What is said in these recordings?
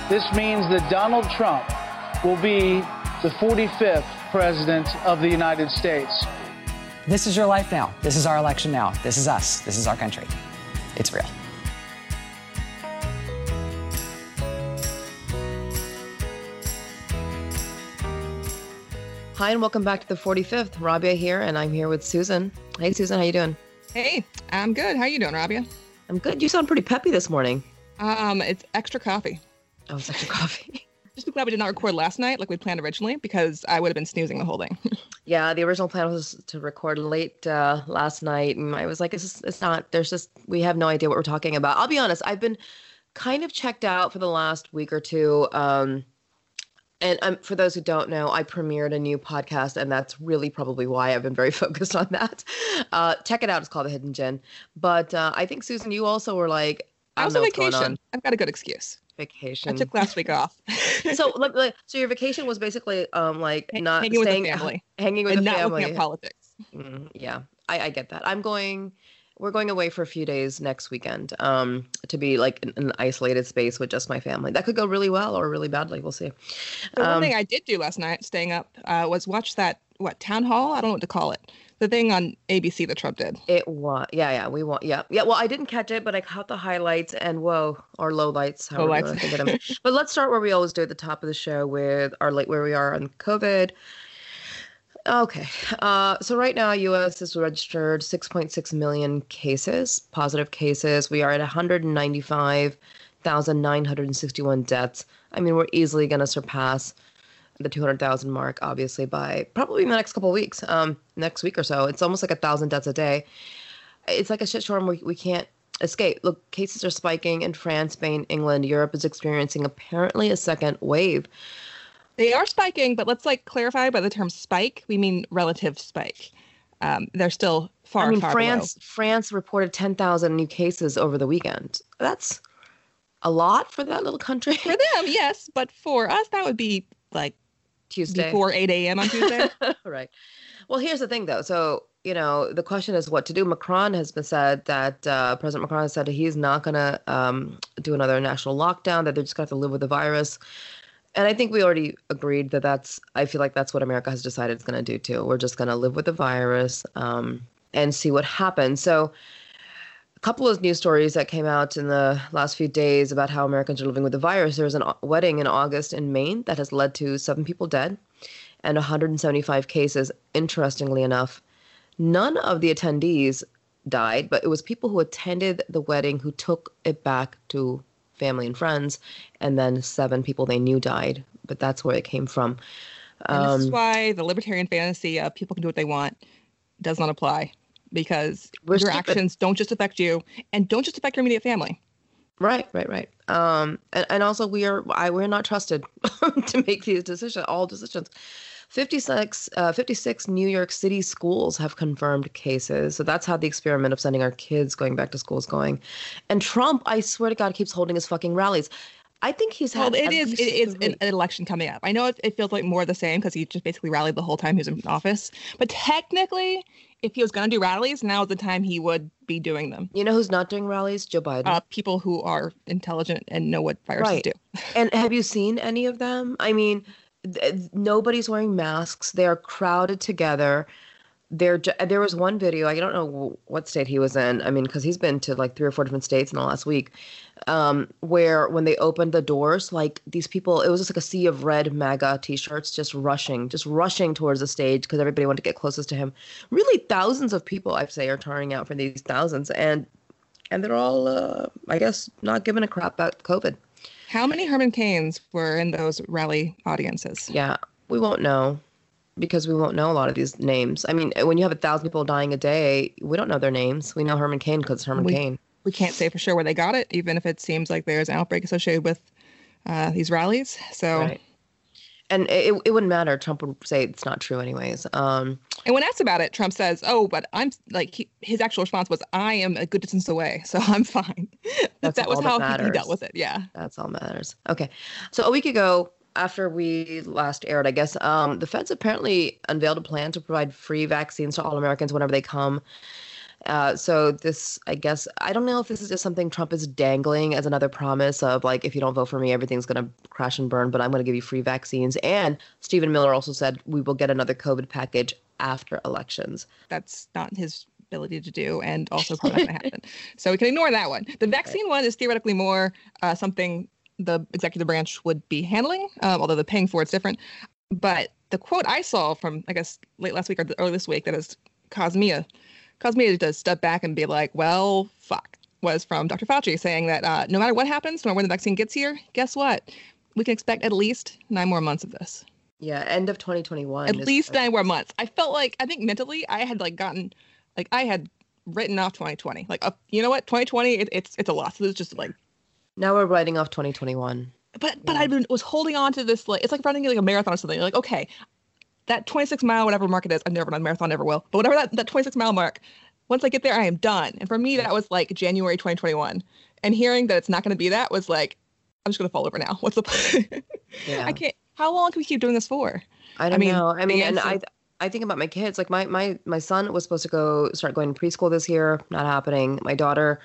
This means that Donald Trump will be the 45th president of the United States. This is your life now. This is our election now. This is us. This is our country. It's real. Hi, and welcome back to the 45th. Rabia here, and I'm here with Susan. Hey, Susan, how you doing? Hey, I'm good. How you doing, Rabia? I'm good. You sound pretty peppy this morning. It's extra coffee. Oh, it's extra coffee. Just be glad we did not record last night like we planned originally, because I would have been snoozing the whole thing. Yeah, the original plan was to record late last night, and I was like, we have no idea what we're talking about. I'll be honest, I've been kind of checked out for the last week or two. And for those who don't know, I premiered a new podcast, and that's really probably why I've been very focused on that. Check it out. It's called The Hidden Gem. But I think, Susan, you also were like, I was on vacation. I've got a good excuse. Vacation. I took last week off. So your vacation was basically not hanging staying, with the family. Hanging with and the not family. looking at politics. Yeah, I get that. We're going away for a few days next weekend to be like in an isolated space with just my family. That could go really well or really badly. We'll see. The one thing I did do last night, staying up, was watch that, town hall? I don't know what to call it. The thing on ABC that Trump did. It was, yeah. Well, I didn't catch it, but I caught the highlights and or lowlights. However you want to think of them. But let's start where we always do at the top of the show with where we are on COVID. Okay. So right now, U.S. has registered 6.6 million cases, positive cases. We are at 195,961 deaths. I mean, we're easily going to surpass the 200,000 mark, obviously, by probably in the next couple of weeks, next week or so. It's almost like 1,000 deaths a day. It's like a shitstorm we can't escape. Look, cases are spiking in France, Spain, England. Europe is experiencing apparently a second wave. They are spiking, but let's clarify by the term spike, we mean relative spike. They're still far below. France reported 10,000 new cases over the weekend. That's a lot for that little country. For them, yes, but for us, that would be Tuesday before 8 a.m. on Tuesday. Right. Well, here's the thing, though. So, the question is what to do. President Macron has said that he's not going to do another national lockdown, that they're just going to have to live with the virus. And I think we already agreed I feel like that's what America has decided it's going to do too. We're just going to live with the virus and see what happens. So a couple of news stories that came out in the last few days about how Americans are living with the virus. There was a wedding in August in Maine that has led to 7 people dead and 175 cases. Interestingly enough, none of the attendees died, but it was people who attended the wedding who took it back to family and friends, and then 7 people they knew died, but that's where it came from. And this is why the libertarian fantasy of people can do what they want does not apply, because your actions don't just affect you and don't just affect your immediate family. Right. And also we're not trusted to make these decisions, all decisions. 56 New York City schools have confirmed cases. So that's how the experiment of sending our kids going back to school is going. And Trump, I swear to God, keeps holding his fucking rallies. I think he's had. Well, it is an election coming up. I know it feels like more of the same because he just basically rallied the whole time he was in office. But technically, if he was going to do rallies, now is the time he would be doing them. You know who's not doing rallies? Joe Biden. People who are intelligent and know what viruses do. And have you seen any of them? I mean, nobody's wearing masks. They are crowded together. There was one video, I don't know what state he was in, I mean, because he's been to 3 or 4 different states in the last week, where when they opened the doors, these people, it was just a sea of red MAGA t-shirts just rushing towards the stage because everybody wanted to get closest to him. Really, thousands of people, I'd say, are turning out for these thousands, and they're all, I guess, not giving a crap about COVID. How many Herman Cains were in those rally audiences? Yeah, we won't know. Because we won't know a lot of these names. I mean, when you have 1,000 people dying a day, we don't know their names. We know Herman Cain because it's Herman Cain. We can't say for sure where they got it, even if it seems like there's an outbreak associated with these rallies. So, right. And it wouldn't matter. Trump would say it's not true anyways. And when asked about it, Trump says, "Oh, but I'm his actual response was, I am a good distance away, so I'm fine." that was how he dealt with it. Yeah, that's all that matters. Okay, so a week ago, after we last aired, I guess, the feds apparently unveiled a plan to provide free vaccines to all Americans whenever they come So this, I guess, I don't know if this is just something Trump is dangling as another promise of like, if you don't vote for me, everything's going to crash and burn, but I'm going to give you free vaccines. And Stephen Miller also said we will get another COVID package after elections. That's not his ability to do, and also probably not going to happen. So we can ignore that one. The vaccine one is theoretically more something the executive branch would be handling, although the paying for it's different. But the quote I saw from, I guess, late last week or early this week that is caused me to step back and be like, well, fuck, was from Dr. Fauci saying that no matter what happens, no matter when the vaccine gets here, guess what? We can expect at least 9 more months of this. Yeah, end of 2021. At least 9 more months. I felt like, I think mentally, I had I had written off 2020. Like, you know what? 2020, it's a loss. So it's just like. Now we're writing off 2021. But I was holding on to this, like, it's like running like a marathon or something. You're like, okay, that 26-mile, whatever mark it is, I've never run a marathon, never will. But whatever that 26-mile mark, once I get there, I am done. And for me, that was like January 2021. And hearing that it's not going to be that was like, I'm just going to fall over now. What's the point? Yeah. I can't. How long can we keep doing this for? I don't know. I mean, and I think about my kids. Like my son was supposed to start going to preschool this year. Not happening. My daughter,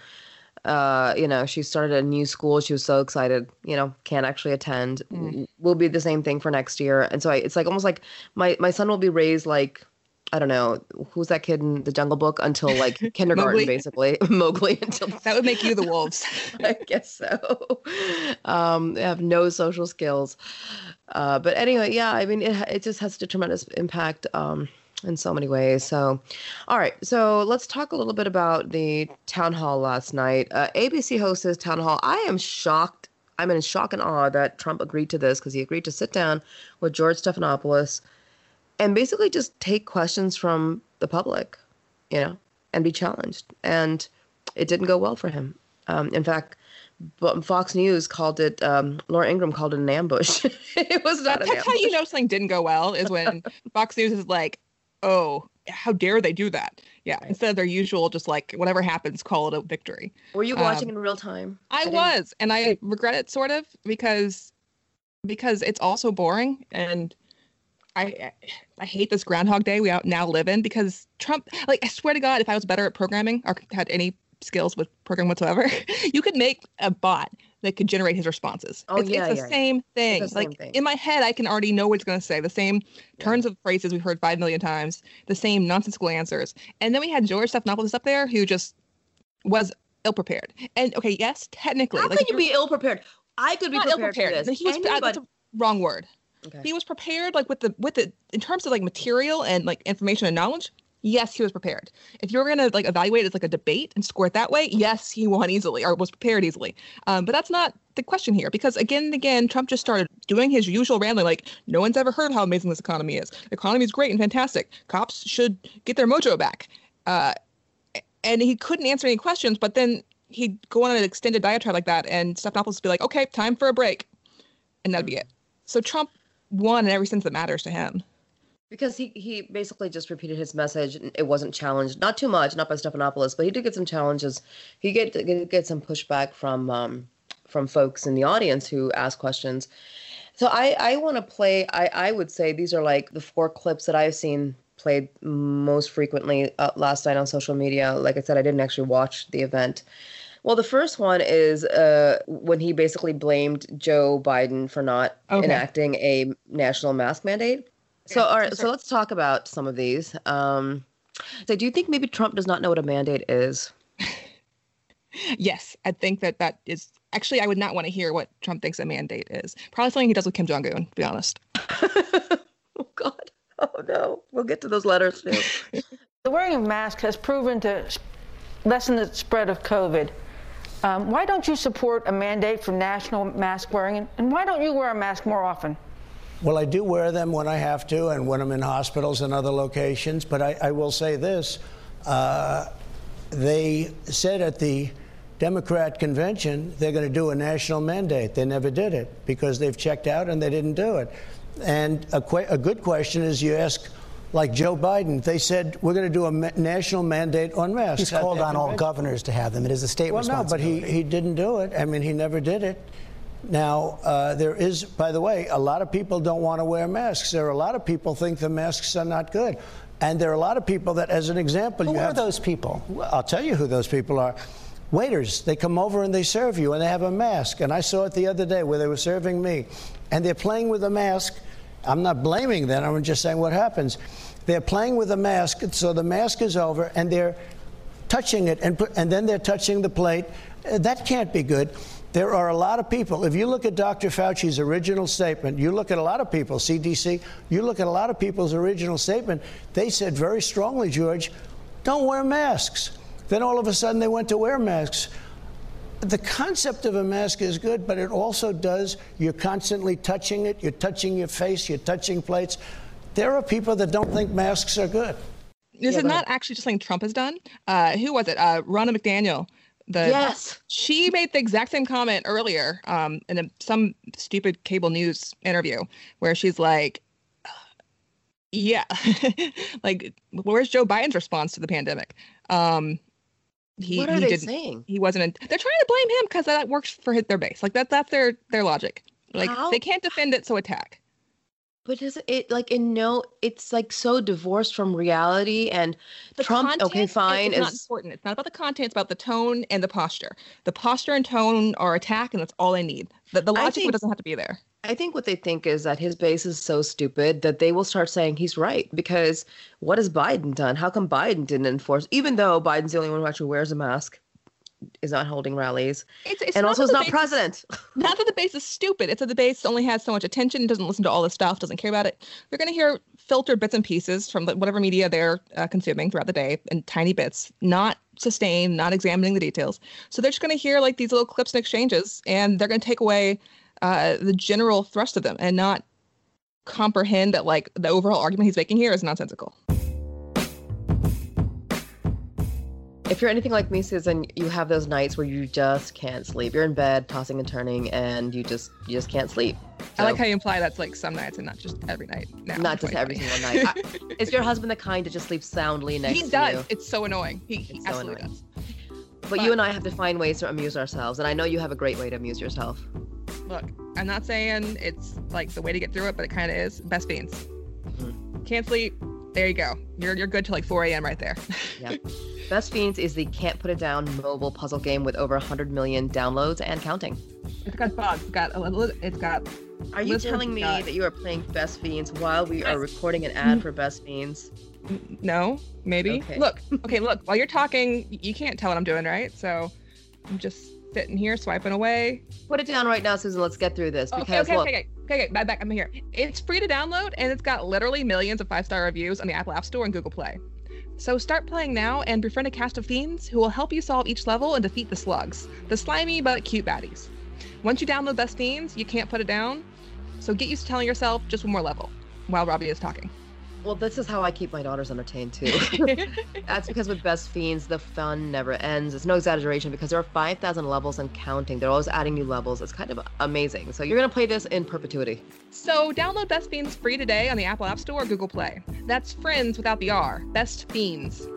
she started a new school. She was so excited, can't actually attend. Will be the same thing for next year. And so it's like almost like my son will be raised like, I don't know, who's that kid in the Jungle Book until like kindergarten, basically. Mowgli until that would make you the wolves. I guess so. They have no social skills. But anyway, yeah, I mean, it just has a tremendous impact in so many ways. So, all right. So let's talk a little bit about the town hall last night. ABC hosts his town hall. I am shocked. I'm in shock and awe that Trump agreed to this because he agreed to sit down with George Stephanopoulos and basically just take questions from the public, and be challenged. And it didn't go well for him. In fact, Fox News called it, Laura Ingraham called it an ambush. It was not an ambush. That's how you know something didn't go well, is when Fox News is like, oh, how dare they do that? Yeah, right. Instead of their usual, just like, whatever happens, call it a victory. Were you watching in real time? I was, and I regret it sort of because it's also boring, and I hate this Groundhog Day we now live in, because Trump, like, I swear to God, if I was better at programming or had any skills with programming whatsoever, you could make a bot that could generate his responses. It's the same thing. It's the same thing. In my head, I can already know what it's going to say. The same turns of phrases we've heard 5 million times, the same nonsensical answers. And then we had George Stephanopoulos up there who just was ill-prepared. And okay, yes, technically. How can you be ill-prepared? I could be prepared for this. He was, that's a wrong word. Okay. He was prepared, like with the in terms of like material and like information and knowledge. Yes, he was prepared. If you were going to like evaluate it as like a debate and score it that way, yes, he won easily or was prepared easily. But that's not the question here, because again and again, Trump just started doing his usual rambling, like no one's ever heard how amazing this economy is. The economy is great and fantastic. Cops should get their mojo back. And he couldn't answer any questions, but then he'd go on an extended diatribe like that, and Stephanopoulos would be like, okay, time for a break. And that'd be it. So Trump won in every sense that matters to him. Because he basically just repeated his message. It wasn't challenged, not too much, not by Stephanopoulos, but he did get some challenges. He get some pushback from folks in the audience who asked questions. So I want to play. I would say these are like the 4 clips that I've seen played most frequently last night on social media. Like I said, I didn't actually watch the event. Well, the first one is when he basically blamed Joe Biden for not enacting a national mask mandate. So, all right, so let's talk about some of these. So do you think maybe Trump does not know what a mandate is? Yes, I think that is actually, I would not want to hear what Trump thinks a mandate is. Probably something he does with Kim Jong-un, to be honest. Oh, God. Oh, no. We'll get to those letters too. The wearing of masks has proven to lessen the spread of COVID. Why don't you support a mandate for national mask wearing? And why don't you wear a mask more often? Well, I do wear them when I have to and when I'm in hospitals and other locations. But I will say this. They said at the Democrat convention they're going to do a national mandate. They never did it because they've checked out and they didn't do it. And a good question is you ask, like Joe Biden, they said we're going to do a national mandate on masks. He's called on all governors to have them. It is a state responsibility. No, but he didn't do it. I mean, he never did it. Now, there is, by the way, a lot of people don't want to wear masks. There are a lot of people think the masks are not good. And there are a lot of people that, as an example, who are those people? Well, I'll tell you who those people are. Waiters, they come over and they serve you, and they have a mask. And I saw it the other day where they were serving me. And they're playing with a mask. I'm not blaming them. I'm just saying what happens. They're playing with a mask, so the mask is over, and they're touching it, and then they're touching the plate. That can't be good. There are a lot of people. If you look at Dr. Fauci's original statement, you look at a lot of people, CDC, you look at a lot of people's original statement, they said very strongly, George, don't wear masks. Then all of a sudden they went to wear masks. The concept of a mask is good, but it also does, you're constantly touching it, you're touching your face, you're touching plates. There are people that don't think masks are good. This is not actually just something Trump has done. Who was it? Ronna McDaniel. Yes. She made the exact same comment earlier in some stupid cable news interview where she's like, yeah, like, where's Joe Biden's response to the pandemic? What are they saying? He wasn't. They're trying to blame him because that works for their base. Like that's their logic. Like they can't defend it, so attack. But is it like it's like so divorced from reality, and the Trump, content, okay, fine. It's not important. It's not about the content, it's about the tone and the posture. The posture and tone are attack, and that's all they need. The logic doesn't have to be there. I think what they think is that his base is so stupid that they will start saying he's right, because what has Biden done? How come Biden didn't enforce, even though Biden's the only one who actually wears a mask, is not holding rallies, and also is not president. Not that the base is stupid. It's that the base only has so much attention, doesn't listen to all this stuff, doesn't care about it. They're going to hear filtered bits and pieces from whatever media they're consuming throughout the day in tiny bits, not sustained, not examining the details. So they're just going to hear like these little clips and exchanges, and they're going to take away the general thrust of them and not comprehend that like the overall argument he's making here is nonsensical. If you're anything like me, Susan, you have those nights where you just can't sleep. You're in bed, tossing and turning, and you just can't sleep. So, I like how you imply that's like some nights and not just every night. Now, not just every single night. Is your husband the kind to just sleep soundly next to you? He does. It's so annoying. He absolutely does. But you and I have to find ways to amuse ourselves, and I know you have a great way to amuse yourself. Look, I'm not saying it's like the way to get through it, but it kind of is. Best Fiends. Can't sleep. There you go. You're good till like 4 a.m. right there. Yeah. Best Fiends is the can't put it down mobile puzzle game with over 100 million downloads and counting. It's got bugs. It's got. Are you telling me that you are playing Best Fiends while we are recording an ad for Best Fiends? No, maybe. Okay. Look. While you're talking, you can't tell what I'm doing, right? So I'm just sitting here swiping away. Put it down right now, Susan. Let's get through this. Because Okay. Back. I'm here. It's free to download, and it's got literally millions of 5-star reviews on the Apple App Store and Google Play. So start playing now and befriend a cast of fiends who will help you solve each level and defeat the slugs, the slimy but cute baddies. Once you download Best Fiends, you can't put it down. So get used to telling yourself just one more level while Robbie is talking. Well, this is how I keep my daughters entertained too. That's because with Best Fiends, the fun never ends. It's no exaggeration because there are 5,000 levels and counting. They're always adding new levels. It's kind of amazing. So you're going to play this in perpetuity. So download Best Fiends free today on the Apple App Store or Google Play. That's friends without the R. Best Fiends.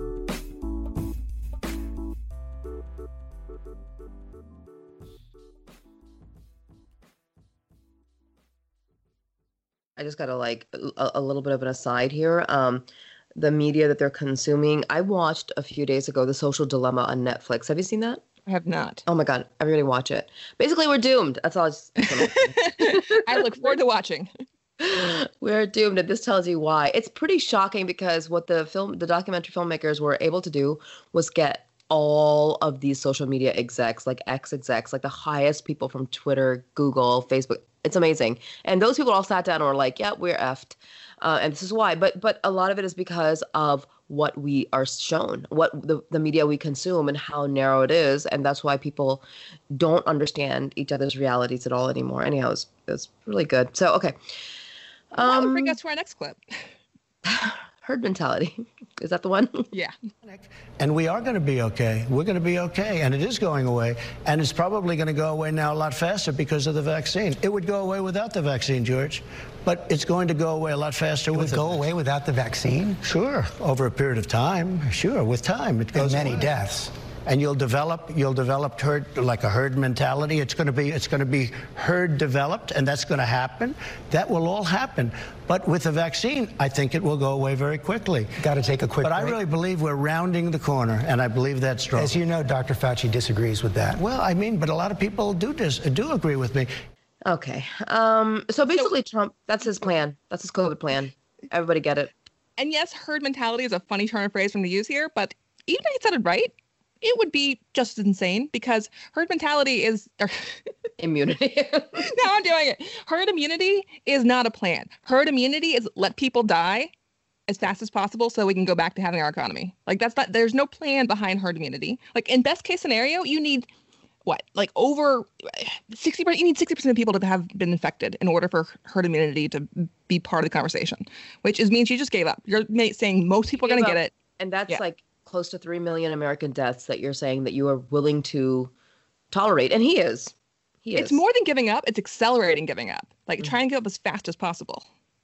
I just got to like a little bit of an aside here. The media that they're consuming. I watched a few days ago The Social Dilemma on Netflix. Have you seen that? I have not. Oh my God. Everybody watch it. Basically, we're doomed. That's all. I look forward to watching. We're doomed, and this tells you why. It's pretty shocking because what the documentary filmmakers were able to do was get all of these social media execs, like ex-execs, like the highest people from Twitter, Google, Facebook. It's amazing. And those people all sat down and were like, yeah, we're effed. And this is why. But a lot of it is because of what we are shown, what the media we consume and how narrow it is. And that's why people don't understand each other's realities at all anymore. Anyhow, it was really good. So, okay. That would bring us to our next clip. Herd mentality. Is that the one? Yeah. And we are going to be okay. We're going to be okay. And it is going away. And it's probably going to go away now a lot faster because of the vaccine. It would go away without the vaccine, George. But it's going to go away a lot faster with it. Would go away without the vaccine? Sure. Over a period of time. Sure. With time. It goes and many away. deaths. and you'll develop herd mentality. It's going to be herd developed, and that's going to happen. That will all happen. But with the vaccine, I think it will go away very quickly. Got to take a quick break. I really believe we're rounding the corner, and I believe that's strong. As you know, Dr. Fauci disagrees with that. Well, I mean, but a lot of people do agree with me. Okay. So basically, Trump, that's his plan. That's his COVID plan. Everybody get it. And yes, herd mentality is a funny turn of phrase from to use here, but even if he said it right, it would be just as insane because herd mentality is immunity. Now I'm doing it. Herd immunity is not a plan. Herd immunity is let people die as fast as possible so we can go back to having our economy. Like there's no plan behind herd immunity. Like in best case scenario, you need what? Like over 60%, you need 60% of people to have been infected in order for herd immunity to be part of the conversation, which means you just gave up. You're saying most people are going to get it. And that's like close to 3 million American deaths that you're saying that you are willing to tolerate. And he is. It's more than giving up. It's accelerating giving up. Like trying to give up as fast as possible.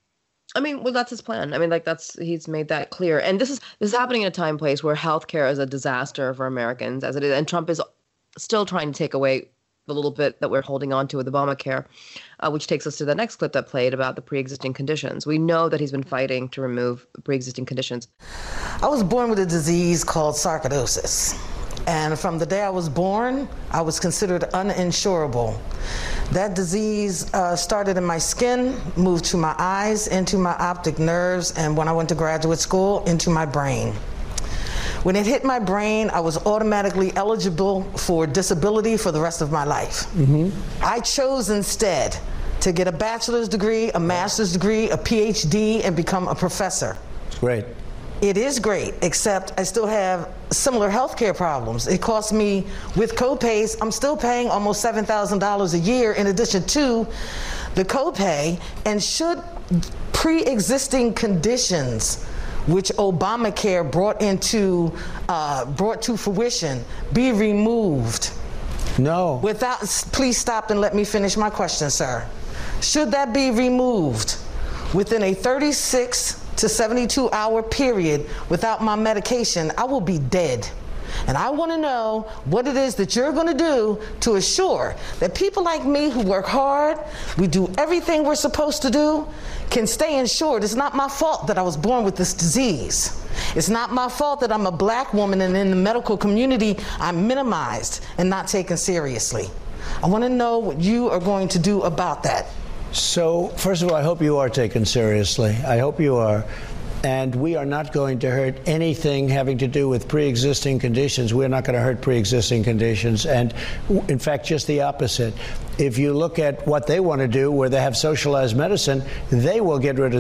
I mean, well, that's his plan. I mean, like he's made that clear. And this is happening in a time and place where healthcare is a disaster for Americans as it is. And Trump is still trying to take away the little bit that we're holding on to with Obamacare, which takes us to the next clip that played about the pre-existing conditions. We know that he's been fighting to remove pre-existing conditions. I was born with a disease called sarcoidosis. And from the day I was born, I was considered uninsurable. That disease started in my skin, moved to my eyes, into my optic nerves, and when I went to graduate school, into my brain. When it hit my brain, I was automatically eligible for disability for the rest of my life. I chose instead to get a bachelor's degree, a master's degree, a PhD, and become a professor. Great. It is great, except I still have similar healthcare problems. It costs me, with copays, I'm still paying almost $7,000 a year in addition to the copay, and should pre-existing conditions which Obamacare brought to fruition be removed? No. Please stop and let me finish my question, sir. Should that be removed within a 36 to 72 hour period without my medication, I will be dead. And I want to know what it is that you're going to do to assure that people like me who work hard, we do everything we're supposed to do, can stay insured. It's not my fault that I was born with this disease. It's not my fault that I'm a black woman and in the medical community I'm minimized and not taken seriously. I want to know what you are going to do about that. So, first of all, I hope you are taken seriously. I hope you are. And we are not going to hurt anything having to do with pre-existing conditions. We're not going to hurt pre-existing conditions. And in fact, just the opposite. If you look at what they want to do, where they have socialized medicine, they will get rid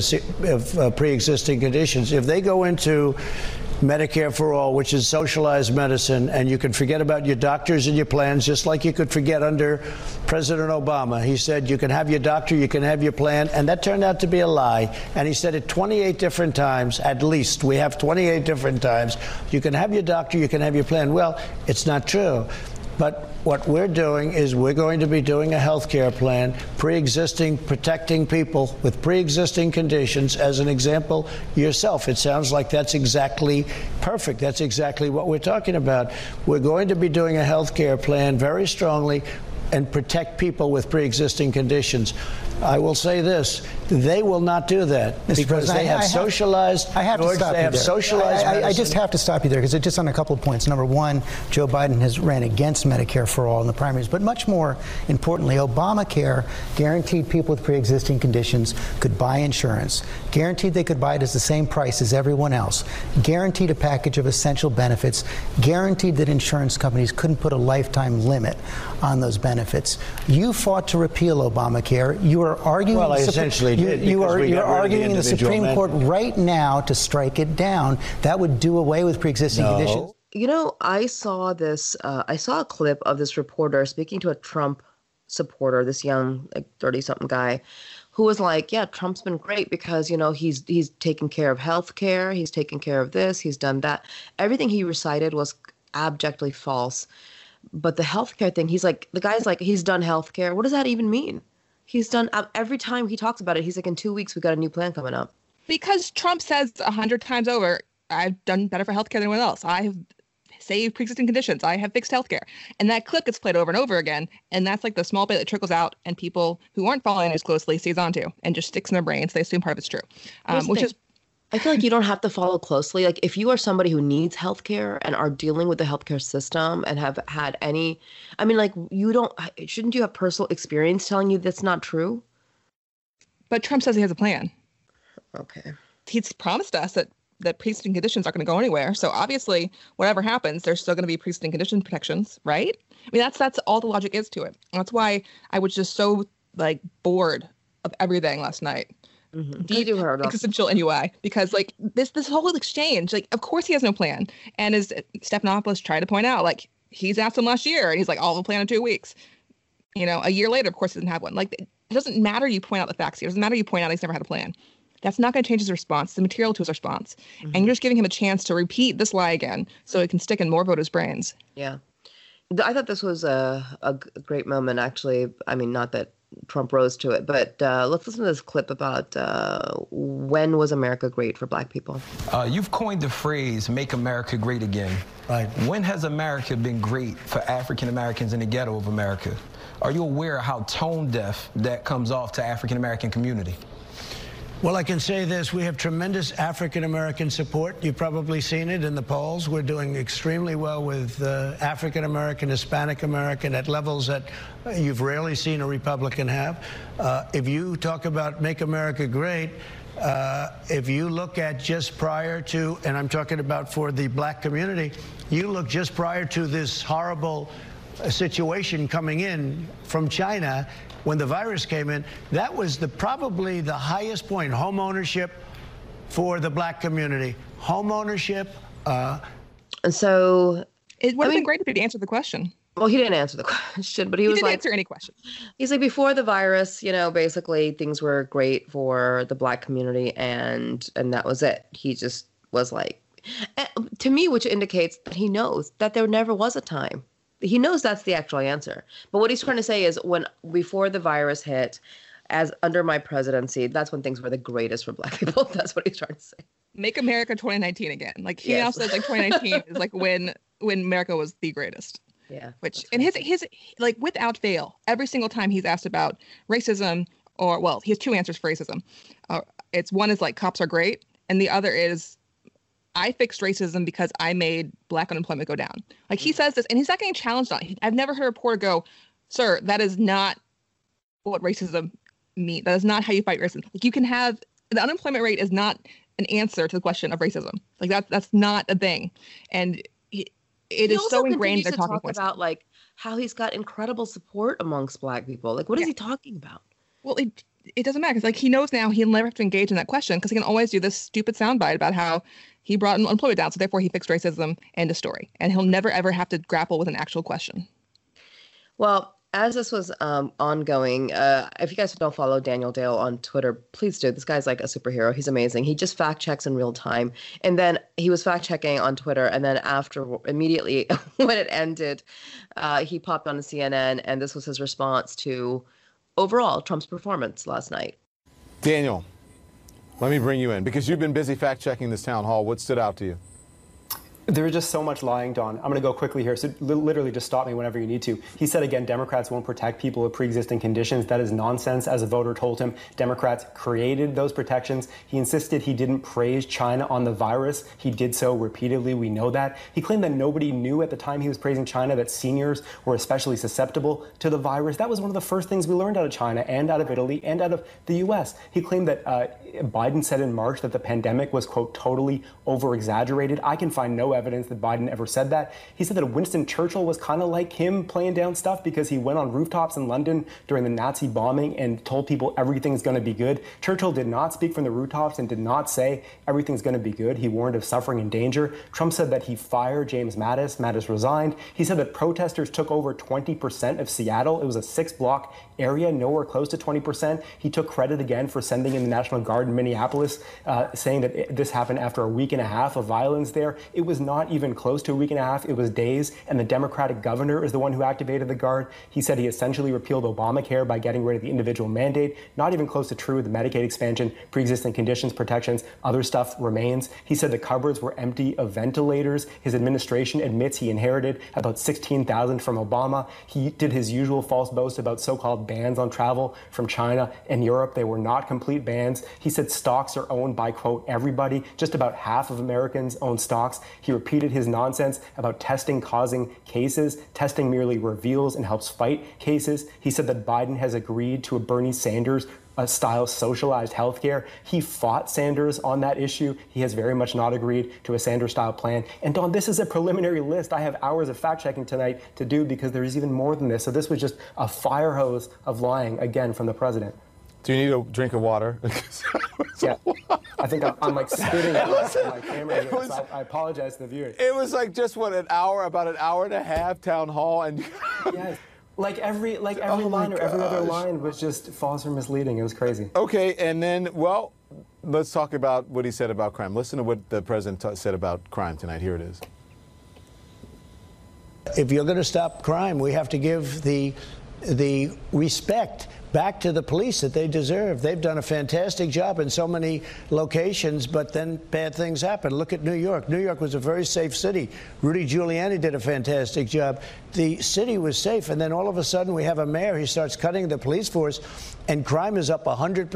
of pre-existing conditions. If they go into Medicare for All, which is socialized medicine, and you can forget about your doctors and your plans, just like you could forget under President Obama. He said you can have your doctor, you can have your plan, and that turned out to be a lie. And he said it 28 different times, at least. We have 28 different times. You can have your doctor, you can have your plan. Well, it's not true. But what we're doing is we're going to be doing a health care plan, pre-existing, protecting people with pre-existing conditions. As an example, yourself, it sounds like that's exactly perfect. That's exactly what we're talking about. We're going to be doing a health care plan very strongly and protect people with pre-existing conditions. I will say this, they will not do that because they have socialized. I have to stop you there. I just have to stop you there because it's just on a couple of points. Number one, Joe Biden has ran against Medicare for All in the primaries, but much more importantly, Obamacare guaranteed people with pre-existing conditions could buy insurance, guaranteed they could buy it at the same price as everyone else, guaranteed a package of essential benefits, guaranteed that insurance companies couldn't put a lifetime limit on those benefits. You fought to repeal Obamacare. You are arguing. Well, I essentially did. You're arguing in the Supreme Court right now to strike it down. That would do away with pre-existing conditions. You know, I saw this. I saw a clip of this reporter speaking to a Trump supporter, this young, like 30-something guy, who was like, "Yeah, Trump's been great because he's taken care of health care, he's taken care of this, he's done that." Everything he recited was abjectly false. But the healthcare thing, the guy's like, he's done healthcare. What does that even mean? He's done, every time he talks about it, he's like, in 2 weeks, we got a new plan coming up. Because Trump says 100 times over, I've done better for healthcare than anyone else. I have save pre-existing conditions. I have fixed healthcare. And that clip gets played over and over again. And that's like the small bit that trickles out and people who aren't following as closely sees onto and just sticks in their brains. They assume part of it's true, which is. I feel like you don't have to follow closely. Like if you are somebody who needs healthcare and are dealing with the healthcare system and have had any, I mean, like shouldn't you have personal experience telling you that's not true? But Trump says he has a plan. Okay. He's promised us that pre-existing conditions aren't going to go anywhere. So obviously, whatever happens, there's still going to be pre-existing condition protections, right? I mean, that's all the logic is to it. And that's why I was just so bored of everything last night. Mm-hmm. Deep existential NUI, because this whole exchange, of course he has no plan. And as Stephanopoulos tried to point out, he's asked him last year and he's like, I'll have a plan in 2 weeks. A year later, of course, he doesn't have one. It doesn't matter you point out the facts here. It doesn't matter you point out he's never had a plan. That's not going to change his response, the material to his response. Mm-hmm. And you're just giving him a chance to repeat this lie again so it can stick in more voters' brains. Yeah. I thought this was a great moment, actually. I mean, not that Trump rose to it, but let's listen to this clip about when was America great for Black people. You've coined the phrase, make America great again. Right. When has America been great for African Americans in the ghetto of America? Are you aware of how tone deaf that comes off to African American community? Well, I can say this. We have tremendous African-American support. You've probably seen it in the polls. We're doing extremely well with African-American, Hispanic-American at levels that you've rarely seen a Republican have. If you talk about make America great, if you look at just prior to, and I'm talking about for the Black community, you look just prior to this horrible situation coming in from China, when the virus came in, that was probably the highest point, home ownership for the Black community. Home ownership. So it would have been great if he'd answered the question. Well, he didn't answer the question, but he was didn't answer any question. He's like, before the virus, basically things were great for the Black community, and that was it. He just was like, to me, which indicates that he knows that there never was a time. He knows that's the actual answer. But what he's trying to say is before the virus hit, as under my presidency, that's when things were the greatest for Black people. That's what he's trying to say. Make America 2019 again. He now says 2019 is when America was the greatest. Yeah. Which, and his without fail, every single time he's asked about racism, he has two answers for racism. It's one is cops are great, and the other is, I fixed racism because I made Black unemployment go down. He says this, and he's not getting challenged on it. I've never heard a reporter go, sir, that is not what racism means. That is not how you fight racism. You can have, the unemployment rate is not an answer to the question of racism. That's not a thing. And it is so ingrained they're talking about how he's got incredible support amongst Black people. What is he talking about? Well, it doesn't matter, because he knows now he'll never have to engage in that question, because he can always do this stupid soundbite about how he brought unemployment down, so therefore he fixed racism, end of story. And he'll never, ever have to grapple with an actual question. Well, as this was ongoing, if you guys don't follow Daniel Dale on Twitter, please do. This guy's like a superhero. He's amazing. He just fact checks in real time. And then he was fact checking on Twitter. And then immediately when it ended, he popped on CNN. And this was his response to overall Trump's performance last night. Daniel, let me bring you in, because you've been busy fact-checking this town hall. What stood out to you? There was just so much lying, Don. I'm going to go quickly here, so literally just stop me whenever you need to. He said again, Democrats won't protect people with pre-existing conditions. That is nonsense. As a voter told him, Democrats created those protections. He insisted he didn't praise China on the virus. He did so repeatedly. We know that. He claimed that nobody knew at the time he was praising China that seniors were especially susceptible to the virus. That was one of the first things we learned out of China and out of Italy and out of the U.S. He claimed that Biden said in March that the pandemic was, quote, totally over-exaggerated. I can find no evidence that Biden ever said that. He said that Winston Churchill was kind of like him, playing down stuff, because he went on rooftops in London during the Nazi bombing and told people everything's going to be good. Churchill did not speak from the rooftops and did not say everything's going to be good. He warned of suffering and danger. Trump said that he fired James Mattis. Mattis resigned. He said that protesters took over 20% of Seattle. It was a 6-block area, nowhere close to 20%. He took credit again for sending in the National Guard in Minneapolis, saying that this happened after a week and a half of violence there. It was not even close to a week and a half. It was days, and the Democratic governor is the one who activated the guard. He said he essentially repealed Obamacare by getting rid of the individual mandate. Not even close to true. The Medicaid expansion, pre-existing conditions, protections, other stuff remains. He said the cupboards were empty of ventilators. His administration admits he inherited about 16,000 from Obama. He did his usual false boast about so-called bans on travel from China and Europe. They were not complete bans. He said stocks are owned by, quote, everybody. Just about half of Americans own stocks. He repeated his nonsense about testing causing cases. Testing merely reveals and helps fight cases. He said that Biden has agreed to a Bernie Sanders style socialized healthcare. He fought Sanders on that issue. He has very much not agreed to a Sanders style plan. And Dawn, this is a preliminary list. I have hours of fact checking tonight to do because there is even more than this. So this was just a fire hose of lying again from the president. Do you need a drink of water? Yeah, I think I'm like spitting at my camera here, so I apologize to the viewers. It was like just what, about an hour and a half town hall, and yes, like every line or every other line was just false or misleading. It was crazy. Okay, and then let's talk about what he said about crime. Listen to what the president said about crime tonight. Here it is. If you're going to stop crime, we have to give the respect back to the police that they deserve. They've done a fantastic job in so many locations, but then bad things happen. Look at New York. New York was a very safe city. Rudy Giuliani did a fantastic job. The city was safe, and then all of a sudden we have a mayor. He starts cutting the police force, and crime is up 100%,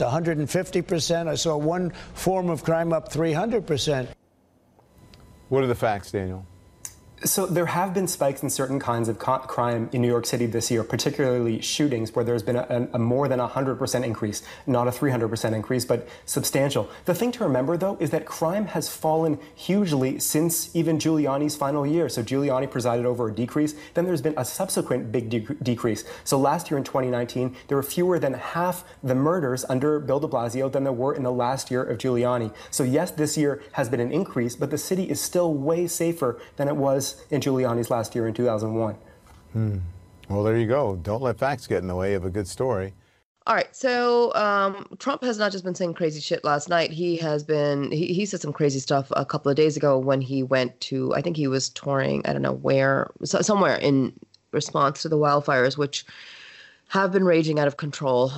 150%. I saw one form of crime up 300%. What are the facts, Daniel? So there have been spikes in certain kinds of crime in New York City this year, particularly shootings, where there's been a more than 100% increase, not a 300% increase, but substantial. The thing to remember, though, is that crime has fallen hugely since even Giuliani's final year. So Giuliani presided over a decrease. Then there's been a subsequent big decrease. So last year in 2019, there were fewer than half the murders under Bill de Blasio than there were in the last year of Giuliani. So yes, this year has been an increase, but the city is still way safer than it was in Giuliani's last year in 2001. Well, there you go. Don't let facts get in the way of a good story. All right. So Trump has not just been saying crazy shit last night. He has been, he said some crazy stuff a couple of days ago when he went to, I think he was touring, I don't know where, somewhere in response to the wildfires, which have been raging out of control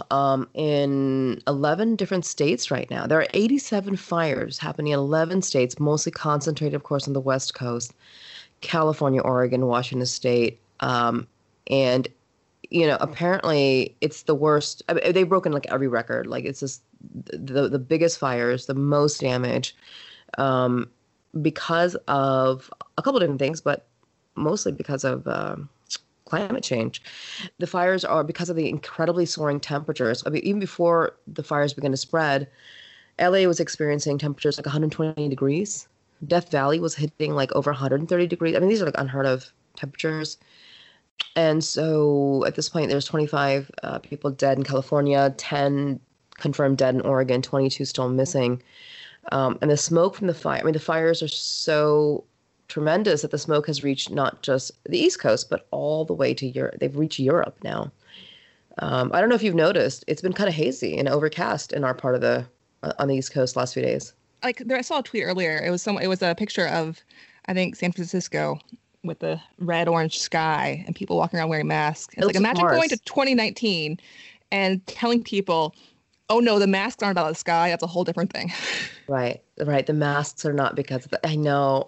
in 11 different states right now. There are 87 fires happening in 11 states, mostly concentrated, of course, on the West Coast. California, Oregon, Washington State, and apparently it's the worst. I mean, they've broken like every record. Like it's just the biggest fires, the most damage, because of a couple of different things, but mostly because of climate change. The fires are because of the incredibly soaring temperatures. I mean, even before the fires began to spread, LA was experiencing temperatures like 120 degrees. Death Valley was hitting like over 130 degrees. I mean, these are like unheard of temperatures. And so at this point, there's 25 people dead in California, 10 confirmed dead in Oregon, 22 still missing. And the smoke from the fire, I mean, the fires are so tremendous that the smoke has reached not just the East Coast, but all the way to Europe. They've reached Europe now. I don't know if you've noticed, it's been kind of hazy and overcast in our part of on the East Coast last few days. I saw a tweet earlier. It was a picture of, I think, San Francisco with the red-orange sky and people walking around wearing masks. It's like, imagine going to 2019 and telling people, oh no, the masks aren't about the sky. That's a whole different thing. Right. The masks are not because of I know.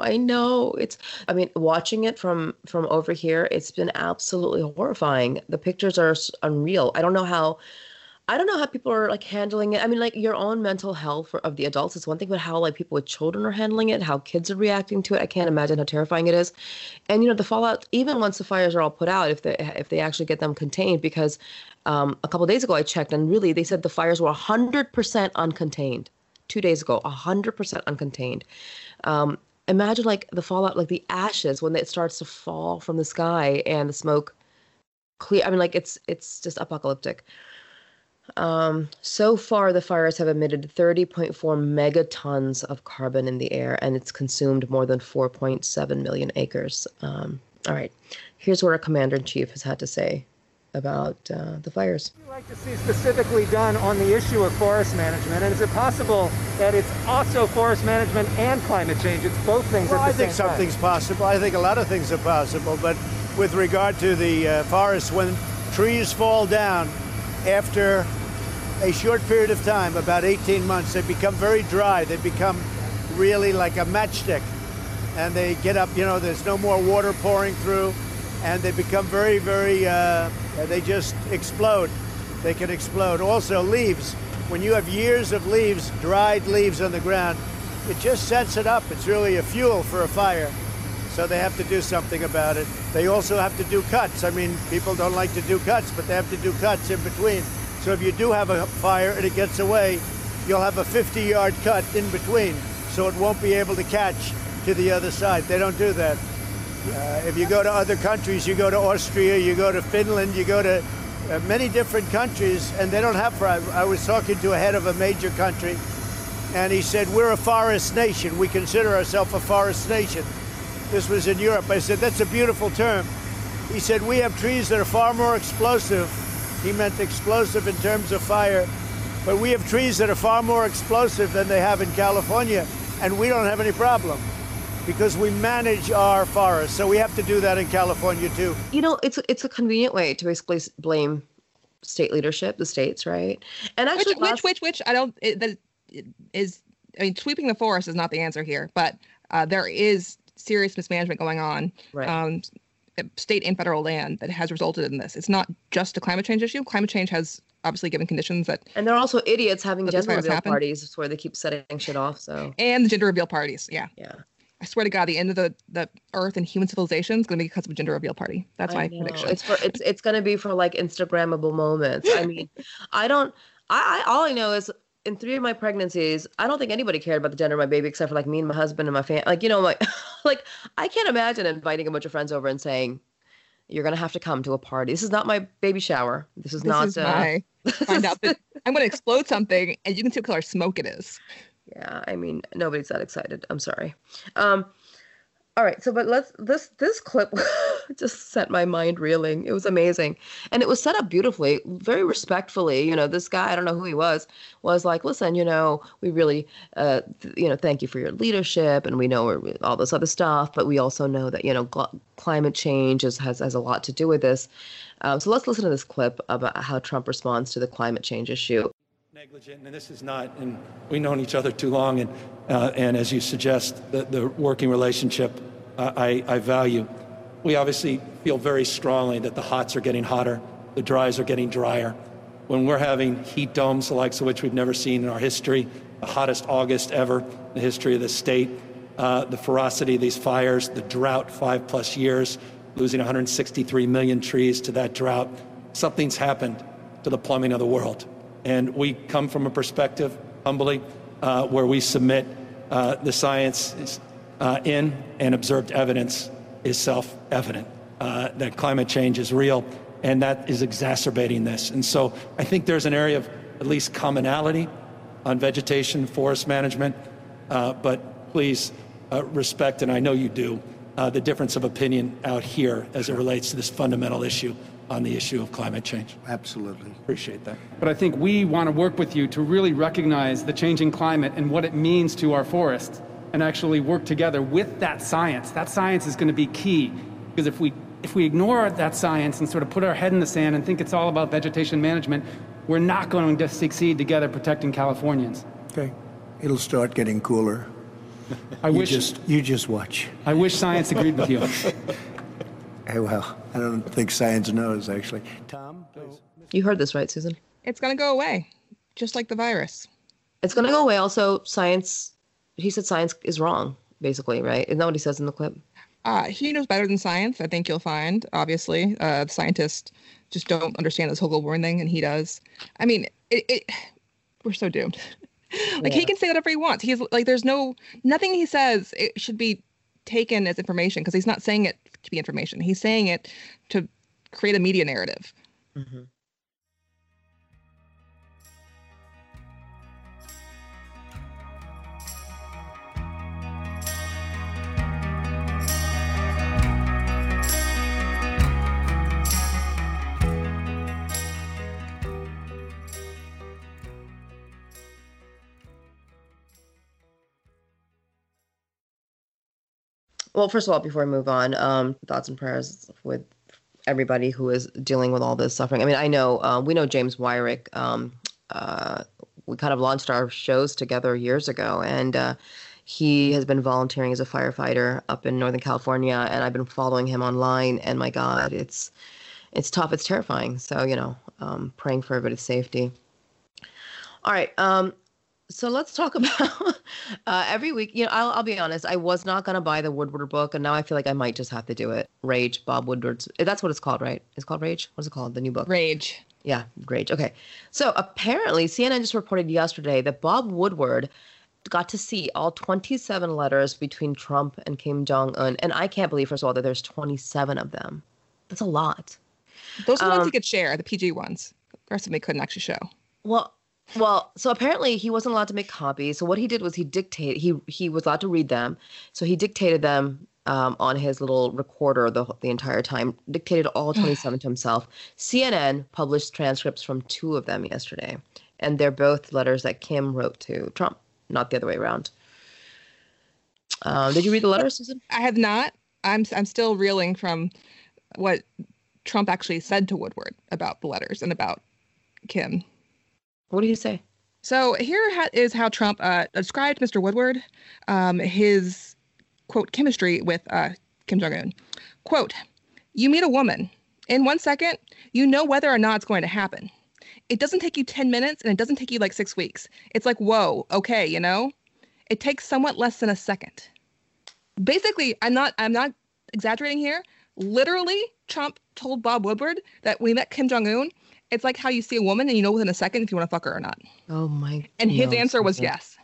I mean, watching it from over here, it's been absolutely horrifying. The pictures are unreal. I don't know how people are like handling it. I mean, like your own mental health of the adults is one thing, but how like people with children are handling it, how kids are reacting to it. I can't imagine how terrifying it is. And, the fallout, even once the fires are all put out, if they actually get them contained, because a couple of days ago I checked and really they said the fires were 100% uncontained. 2 days ago, 100% uncontained. Imagine like the fallout, like the ashes when it starts to fall from the sky and the smoke clear. I mean, like it's just apocalyptic. So far, the fires have emitted 30.4 megatons of carbon in the air, and it's consumed more than 4.7 million acres. All right, here's what our commander-in-chief has had to say. the fires. What would you like to see specifically done on the issue of forest management? And is it possible that it's also forest management and climate change? It's both things at the same time. I think something's possible. I think a lot of things are possible. But with regard to the forests, when trees fall down after a short period of time, about 18 months, they become very dry. They become really like a matchstick. And they get up, there's no more water pouring through. And they become very, very, they just explode. They can explode. Also, leaves. When you have years of leaves, dried leaves on the ground, it just sets it up. It's really a fuel for a fire. So they have to do something about it. They also have to do cuts. I mean, people don't like to do cuts, but they have to do cuts in between. So if you do have a fire and it gets away, you'll have a 50-yard cut in between, so it won't be able to catch to the other side. They don't do that. If you go to other countries, you go to Austria, you go to Finland, you go to many different countries, and they don't have fire. I was talking to a head of a major country, and he said, we're a forest nation. We consider ourselves a forest nation. This was in Europe. I said, that's a beautiful term. He said, we have trees that are far more explosive. He meant explosive in terms of fire, but we have trees that are far more explosive than they have in California, and we don't have any problem, because we manage our forests. So we have to do that in California too. It's a convenient way to basically blame state leadership, the states, right? And actually, sweeping the forest is not the answer here, but there is serious mismanagement going on, right. State and federal land, that has resulted in this. It's not just a climate change issue. Climate change has obviously given conditions that... And there are also idiots having gender reveal parties where they keep setting shit off, so... And the gender reveal parties, yeah. Yeah. I swear to God, the end of the Earth and human civilization is going to be because of a gender reveal party. That's my prediction. It's going to be for like Instagrammable moments. I mean, all I know is in 3 of my pregnancies, I don't think anybody cared about the gender of my baby except for like me and my husband and my family. Like, I can't imagine inviting a bunch of friends over and saying, you're going to have to come to a party. This is not my baby shower. This is not my find out that I'm going to explode something and you can see what color smoke it is. Yeah, I mean, nobody's that excited. I'm sorry. All right, but this clip just set my mind reeling. It was amazing. And it was set up beautifully, very respectfully. This guy, I don't know who he was like, listen, we really, thank you for your leadership. And we know all this other stuff, but we also know that, climate change has a lot to do with this. So let's listen to this clip about how Trump responds to the climate change issue. Negligent, and this is not, and we've known each other too long, and as you suggest, the working relationship I value. We obviously feel very strongly that the hots are getting hotter, the dries are getting drier. When we're having heat domes, the likes of which we've never seen in our history, the hottest August ever in the history of the state, the ferocity of these fires, the drought, 5+ years, losing 163 million trees to that drought, something's happened to the plumbing of the world. And we come from a perspective, humbly, where we submit the science is, in and observed evidence is self-evident, that climate change is real, and that is exacerbating this. And so I think there's an area of at least commonality on vegetation, forest management, but please respect, and I know you do, the difference of opinion out here as it relates to this fundamental issue on the issue of climate change. Absolutely. Appreciate that. But I think we want to work with you to really recognize the changing climate and what it means to our forests and actually work together with that science. That science is going to be key, because if we ignore that science and sort of put our head in the sand and think it's all about vegetation management, we're not going to succeed together protecting Californians. Okay. It'll start getting cooler. You just watch. I wish science agreed with you. Well, I don't think science knows, actually. Tom? Please. You heard this, right, Susan? It's going to go away, just like the virus. It's going to go away. Also, he said science is wrong, basically, right? Isn't that what he says in the clip? He knows better than science, I think you'll find, obviously. The scientists just don't understand this whole global warming thing, and he does. I mean, we're so doomed. He can say whatever he wants. He's like, there's nothing he says it should be taken as information, because he's not saying it to be information. He's saying it to create a media narrative. Mm-hmm. Well, first of all, before I move on, thoughts and prayers with everybody who is dealing with all this suffering. I mean, I know we know James Wyrick. We kind of launched our shows together years ago, and he has been volunteering as a firefighter up in Northern California, and I've been following him online. And my God, it's tough. It's terrifying. So praying for everybody's safety. All right. So let's talk about every week. I'll be honest. I was not going to buy the Woodward book, and now I feel like I might just have to do it. Rage, Bob Woodward's. That's what it's called, right? It's called Rage? What's it called? The new book? Rage. Yeah, Rage. Okay. So apparently CNN just reported yesterday that Bob Woodward got to see all 27 letters between Trump and Kim Jong-un. And I can't believe, first of all, that there's 27 of them. That's a lot. Those are the ones he could share, the PG ones. The rest of them he couldn't actually show. Well, so apparently he wasn't allowed to make copies. So what he did was he dictated. He was allowed to read them. So he dictated them on his little recorder the entire time. Dictated all 27 to himself. CNN published transcripts from 2 of them yesterday, and they're both letters that Kim wrote to Trump, not the other way around. Did you read the letters, Susan? I have not. I'm still reeling from what Trump actually said to Woodward about the letters and about Kim. What did he say? So here is how Trump described Mr. Woodward, his, quote, chemistry with Kim Jong-un. Quote, "You meet a woman. In 1 second, you know whether or not it's going to happen. It doesn't take you 10 minutes, and it doesn't take you like 6 weeks. It's like, whoa, okay, It takes somewhat less than a second." Basically, I'm not exaggerating here. Literally, Trump told Bob Woodward that when he met Kim Jong-un, it's like how you see a woman and you know within a second if you want to fuck her or not. Oh my! And his answer was yes.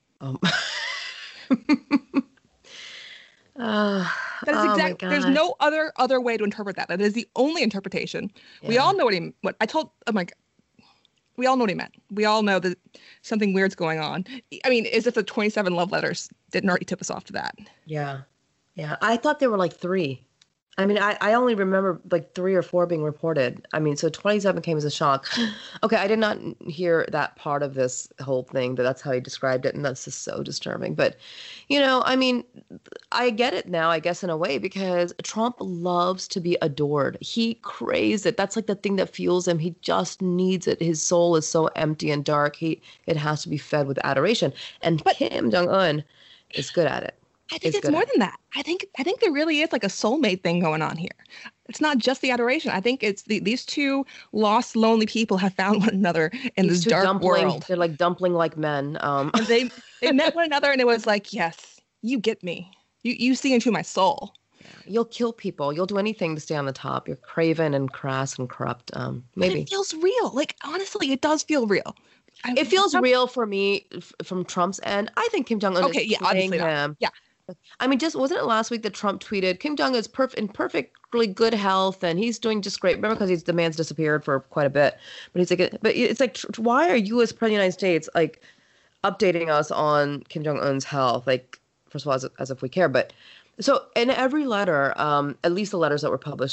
That is exactly. There's no other way to interpret that. That is the only interpretation. Yeah. We all know what I told. Oh my God. We all know what he meant. We all know that something weird's going on. I mean, as if the 27 love letters didn't already tip us off to that. Yeah. I thought there were like 3. I mean, I only remember like 3 or 4 being reported. I mean, so 27 came as a shock. Okay, I did not hear that part of this whole thing, but that's how he described it, and that's just so disturbing. But, I mean, I get it now, I guess, in a way, because Trump loves to be adored. He craves it. That's like the thing that fuels him. He just needs it. His soul is so empty and dark. It has to be fed with adoration. And Kim Jong-un is good at it. I think it's more than that. I think there really is like a soulmate thing going on here. It's not just the adoration. I think it's these 2 lost, lonely people have found one another in this dark world. They're like dumpling-like men. And they met one another, and it was like, yes, you get me. You see into my soul. Yeah. You'll kill people. You'll do anything to stay on the top. You're craven and crass and corrupt. Maybe. But it feels real. Like, honestly, it does feel real. It feels real for me from Trump's end. I think Kim Jong-un is playing him. Yeah. I mean, just wasn't it last week that Trump tweeted Kim Jong is in perfectly good health and he's doing just great? Remember, because the man's disappeared for quite a bit. But it's like, why are you as president of the United States like updating us on Kim Jong-un's health? Like, first of all, as if we care. But so in every letter, at least the letters that were published,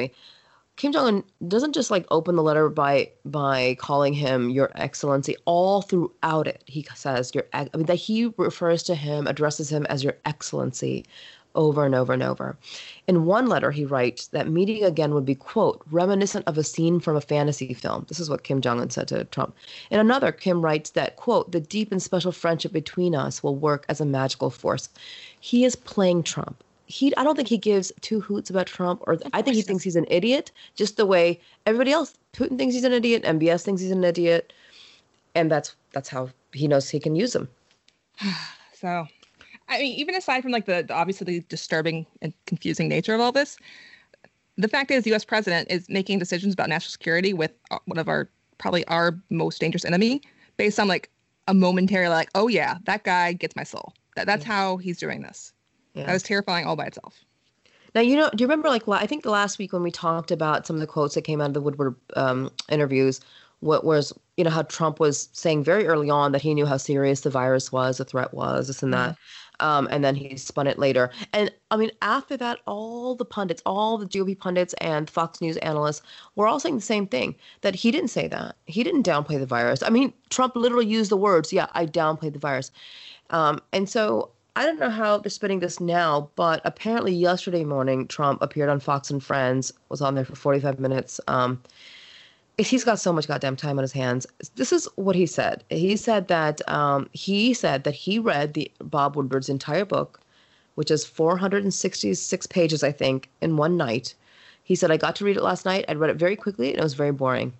Kim Jong-un doesn't just like open the letter by calling him Your Excellency. All throughout it, he says that he refers to him, addresses him as Your Excellency over and over and over. In one letter, he writes that meeting again would be, quote, reminiscent of a scene from a fantasy film. This is what Kim Jong-un said to Trump. In another, Kim writes that, quote, the deep and special friendship between us will work as a magical force. He is playing Trump. I don't think he gives 2 hoots about Trump, or I think he thinks he's an idiot, just the way everybody else. Putin thinks he's an idiot, MBS thinks he's an idiot, and that's how he knows he can use him. So, I mean, even aside from like the obviously disturbing and confusing nature of all this, the fact is the U.S. president is making decisions about national security with one of our most dangerous enemy based on like a momentary like, oh yeah, that guy gets my soul. That's how he's doing this. Yeah. That was terrifying all by itself. Now, do you remember, like, I think last week when we talked about some of the quotes that came out of the Woodward interviews, what was, how Trump was saying very early on that he knew how serious the virus was, the threat was, this and that. And then he spun it later. And I mean, after that, all the pundits, all the GOP pundits and Fox News analysts were all saying the same thing, that he didn't say that. He didn't downplay the virus. I mean, Trump literally used the words, yeah, I downplayed the virus. And so I don't know how they're spinning this now, but apparently yesterday morning, Trump appeared on Fox and Friends, was on there for 45 minutes. He's got so much goddamn time on his hands. This is what he said. He said that he read Bob Woodward's entire book, which is 466 pages, I think, in one night. He said, I got to read it last night. I read it very quickly, and it was very boring.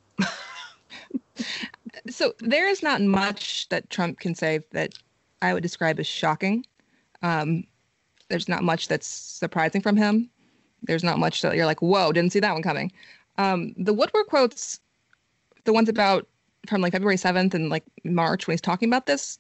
So there is not much that Trump can say that I would describe as shocking. There's not much that's surprising from him. There's not much that you're like, whoa, didn't see that one coming. The Woodward quotes, the ones about from like February 7th and like March when he's talking about this,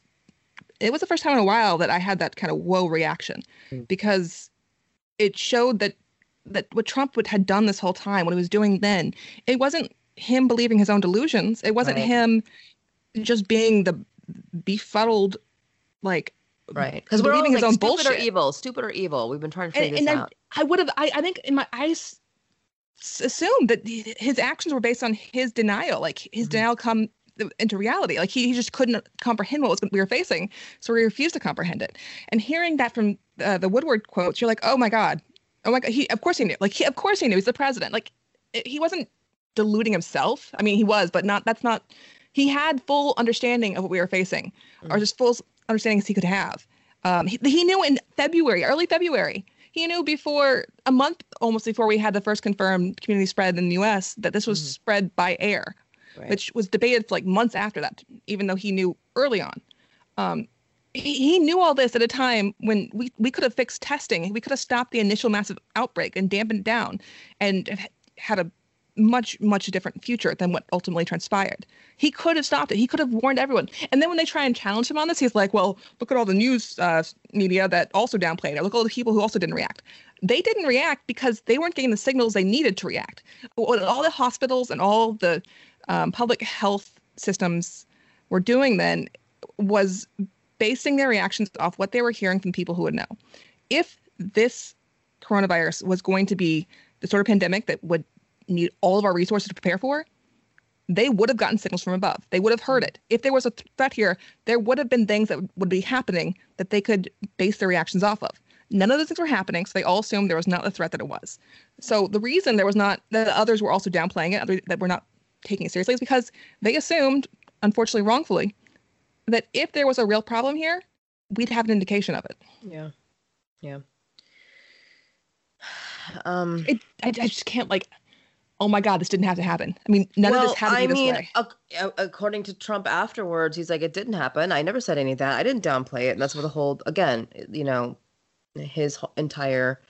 it was the first time in a while that I had that kind of whoa reaction, because it showed that what Trump had done this whole time, what he was doing then, it wasn't him believing his own delusions. It wasn't him just being the befuddled, like, right, because we're all his own bullshit. Stupid or evil. We've been trying to figure this out. I think in my eyes assumed that his actions were based on his denial, like his denial come into reality. Like he just couldn't comprehend what we were facing, so he refused to comprehend it. And hearing that from the Woodward quotes, you're like, oh my god. Of course he knew. Of course he knew. He's the president. Like he wasn't deluding himself. I mean, he was, but that's not. He had full understanding of what we were facing, or just full understanding as he could have. He knew in early February. He knew a month almost before we had the first confirmed community spread in the U.S. that this was spread by air, which was debated for like months after that, even though he knew early on. He knew all this at a time when we could have fixed testing. We could have stopped the initial massive outbreak and dampened it down and had a much, much different future than what ultimately transpired. He could have stopped it. He could have warned everyone. And then when they try and challenge him on this, he's like, well, look at all the news media that also downplayed it. Look at all the people who also didn't react. They didn't react because they weren't getting the signals they needed to react. What all the hospitals and all the public health systems were doing then was basing their reactions off what they were hearing from people who would know. If this coronavirus was going to be the sort of pandemic that would need all of our resources to prepare for, they would have gotten signals from above. They would have heard it. If there was a threat here, there would have been things that would be happening that they could base their reactions off of. None of those things were happening, so they all assumed there was not the threat that it was. So the reason there was not, that others were also downplaying it, that were not taking it seriously, is because they assumed, unfortunately wrongfully, that if there was a real problem here, we'd have an indication of it. Yeah. I just can't, like, oh my God, this didn't have to happen. I mean, none of this had to be this way. According to Trump afterwards, he's like, it didn't happen. I never said any of that. I didn't downplay it. And that's what the whole, again, his entire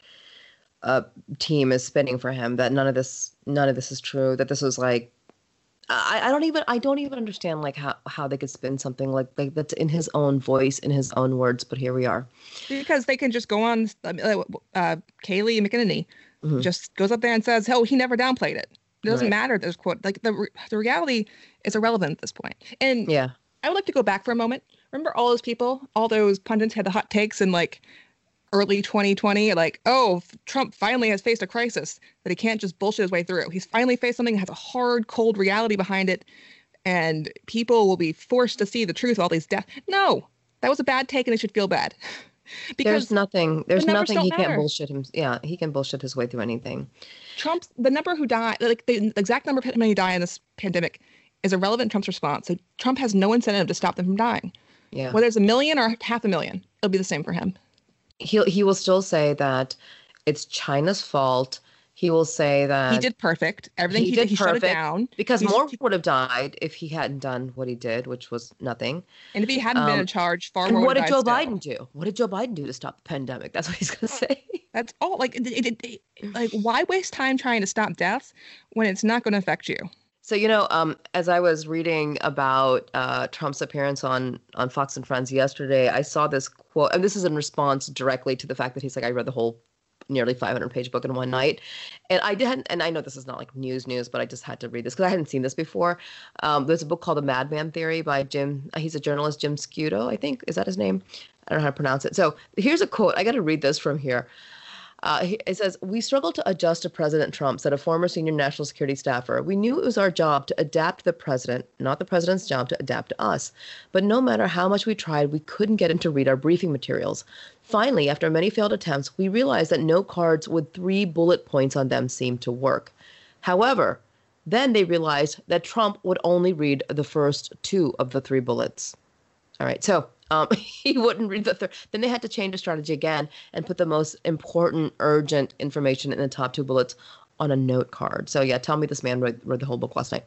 team is spinning for him, that none of this is true, that this was like, I don't even understand like how they could spin something like that's in his own voice, in his own words, but here we are. Because they can just go on, Kayleigh McEnany just goes up there and says, oh, he never downplayed it. It doesn't matter, this quote. Like the reality is irrelevant at this point. And I would like to go back for a moment. Remember all those people, all those pundits had the hot takes in like early 2020, like, oh, Trump finally has faced a crisis that he can't just bullshit his way through. He's finally faced something that has a hard, cold reality behind it, and people will be forced to see the truth of all these deaths. No, that was a bad take, and they should feel bad. Because there's nothing he can't bullshit him. Yeah, he can bullshit his way through anything. The number who died, like the exact number of how many die in this pandemic is irrelevant in Trump's response. So Trump has no incentive to stop them from dying. Yeah. Whether it's 1 million or 500,000, it'll be the same for him. He will still say that it's China's fault. He will say that he did perfect. Everything he did, he shut it down. Because more people would have died if he hadn't done what he did, which was nothing. And if he hadn't been in charge, far more. What did Joe Biden do? What did Joe Biden do to stop the pandemic? That's what he's going to say. That's all. Like, like, why waste time trying to stop deaths when it's not going to affect you? So, as I was reading about Trump's appearance on Fox and Friends yesterday, I saw this quote, and this is in response directly to the fact that he's like, I read the whole nearly 500-page book in one night. And I know this is not like news, but I just had to read this because I hadn't seen this before. There's a book called The Madman Theory by he's a journalist, Jim Scudo, I think. Is that his name? I don't know how to pronounce it. So here's a quote. I got to read this from here. It says, we struggled to adjust to President Trump, said a former senior national security staffer. We knew it was our job to adapt to the president, not the president's job to adapt to us. But no matter how much we tried, we couldn't get him to read our briefing materials. Finally, after many failed attempts, we realized that note cards with 3 bullet points on them seemed to work. However, then they realized that Trump would only read the first 2 of the 3 bullets. All right, so he wouldn't read the third. Then they had to change the strategy again and put the most important, urgent information in the top 2 bullets on a note card. So yeah, tell me this man read the whole book last night.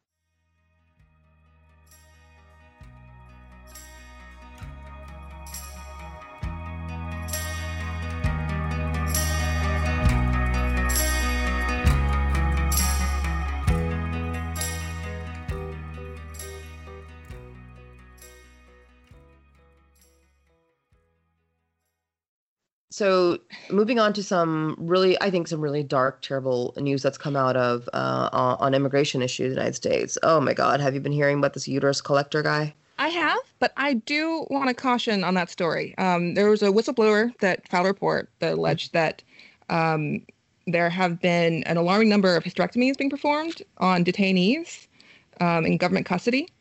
So moving on to some really dark, terrible news that's come out of on immigration issues in the United States. Oh my God, have you been hearing about this uterus collector guy? I have, but I do want to caution on that story. There was a whistleblower that filed a report that alleged that there have been an alarming number of hysterectomies being performed on detainees in government custody.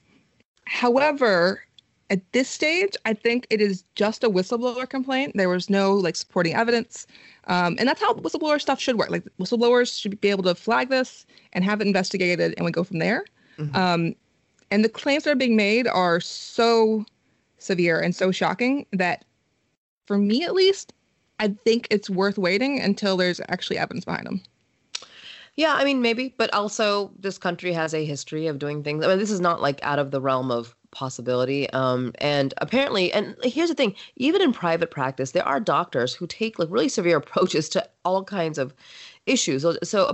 However, at this stage, I think it is just a whistleblower complaint. There was no supporting evidence. And that's how whistleblower stuff should work. Whistleblowers should be able to flag this and have it investigated, and we go from there. Mm-hmm. And the claims that are being made are so severe and so shocking that, for me at least, I think it's worth waiting until there's actually evidence behind them. Yeah, I mean, maybe. But also, this country has a history of doing things. I mean, this is not out of the realm of possibility. And apparently, and here's the thing, even in private practice, there are doctors who take really severe approaches to all kinds of issues. So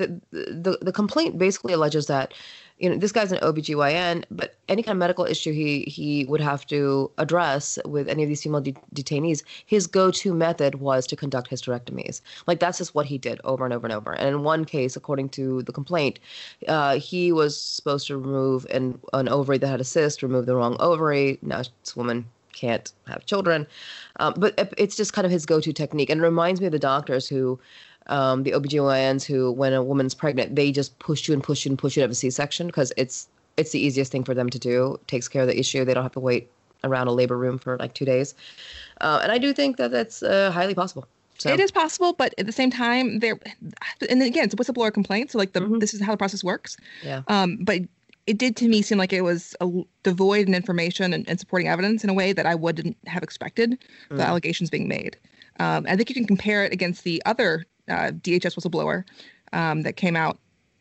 the complaint basically alleges that, this guy's an OBGYN, but any kind of medical issue he would have to address with any of these female detainees, his go-to method was to conduct hysterectomies. That's just what he did over and over and over. And in one case, according to the complaint, he was supposed to remove an ovary that had a cyst, remove the wrong ovary. Now this woman can't have children. But it's just kind of his go-to technique. And it reminds me of the doctors who, the OBGYNs who, when a woman's pregnant, they just push you and push you and push you to have a C-section because it's the easiest thing for them to do. It takes care of the issue. They don't have to wait around a labor room for 2 days. And I do think that that's highly possible. So. It is possible, but at the same time, and again, it's a whistleblower complaint, so this is how the process works. Yeah. But it did to me seem like it was devoid in information and supporting evidence in a way that I wouldn't have expected the allegations being made. I think you can compare it against the other DHS whistleblower that came out,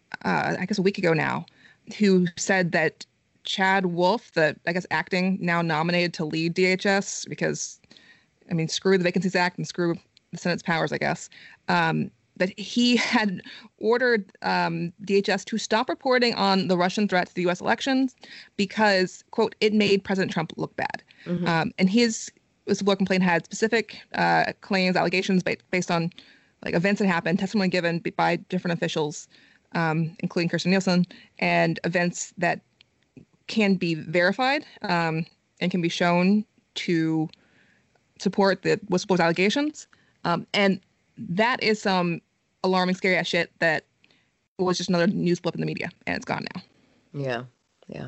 I guess a week ago now, who said that Chad Wolf, the acting now nominated to lead DHS, because screw the Vacancies Act and screw the Senate's powers, I guess, that he had ordered DHS to stop reporting on the Russian threat to the U.S. elections because, quote, it made President Trump look bad. Mm-hmm. And his whistleblower complaint had specific claims, allegations based on events that happened, testimony given by different officials, including Kirstjen Nielsen, and events that can be verified and can be shown to support the whistleblower's allegations. And that is some alarming, scary ass shit that was just another news blip in the media, and it's gone now. Yeah, yeah.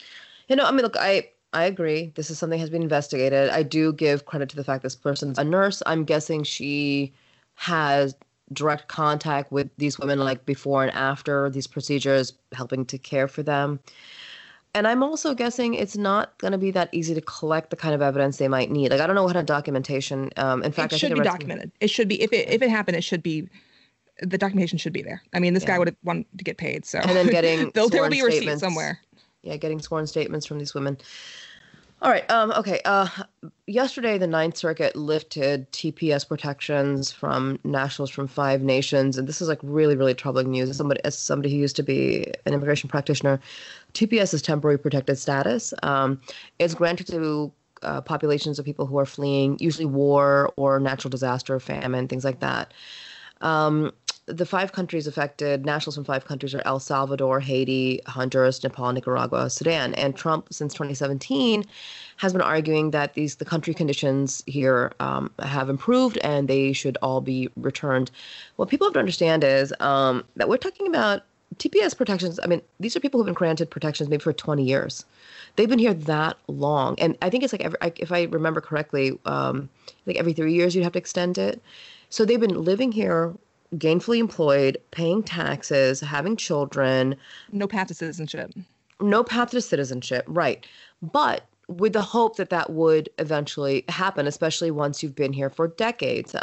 Look, I agree. This is something that has been investigated. I do give credit to the fact this person's a nurse. I'm guessing she has direct contact with these women before and after these procedures, helping to care for them. And I'm also guessing it's not going to be that easy to collect the kind of evidence they might need. I don't know what kind of documentation. In fact, it should be documented. It should be, if it happened, it should be, the documentation should be there. This guy would have wanted to get paid. So, and then getting there will be receipts somewhere. Yeah, getting sworn statements from these women. All right. Okay. Yesterday, the Ninth Circuit lifted TPS protections from nationals from 5 nations, and this is really, really troubling news. As somebody who used to be an immigration practitioner, TPS is temporary protected status. It's granted to populations of people who are fleeing, usually war or natural disaster, famine, things like that. the 5 countries affected, nationals from 5 countries are El Salvador, Haiti, Honduras, Nepal, Nicaragua, Sudan. And Trump, since 2017, has been arguing that the country conditions here have improved and they should all be returned. What people have to understand is that we're talking about TPS protections. I mean, these are people who've been granted protections maybe for 20 years. They've been here that long. And I think it's like, if I remember correctly, like every 3 years you'd have to extend it. So they've been living here, gainfully employed, paying taxes, having children. No path to citizenship. No path to citizenship, right. But with the hope that that would eventually happen, especially once you've been here for decades.